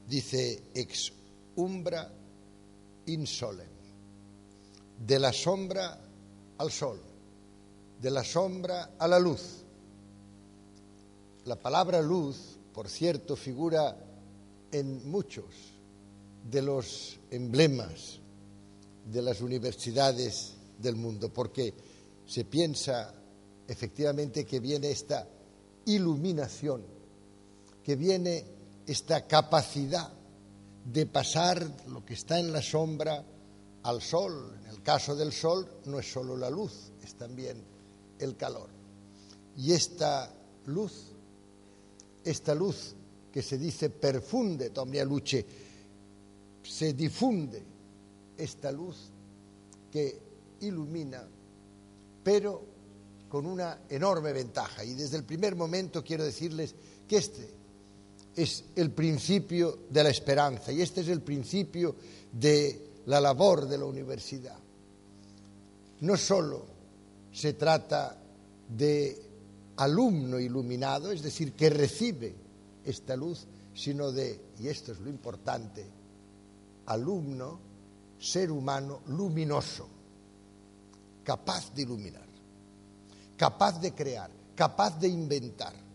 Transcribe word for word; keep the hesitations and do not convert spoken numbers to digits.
dice ex umbra in solem, de la sombra al sol, de la sombra a la luz. La palabra luz, por cierto, figura en muchos de los emblemas de las universidades del mundo, porque se piensa efectivamente que viene esta iluminación, que viene esta capacidad de pasar lo que está en la sombra al sol. En el caso del sol no es solo la luz, es también el calor. Y esta luz, esta luz que se dice perfundet omnia luce, se difunde esta luz que ilumina, pero con una enorme ventaja. Y desde el primer momento quiero decirles que este es el principio de la esperanza y este es el principio de la labor de la universidad. No solo se trata de alumno iluminado, es decir, que recibe esta luz, sino de, y esto es lo importante, alumno, ser humano luminoso, capaz de iluminar, capaz de crear, capaz de inventar.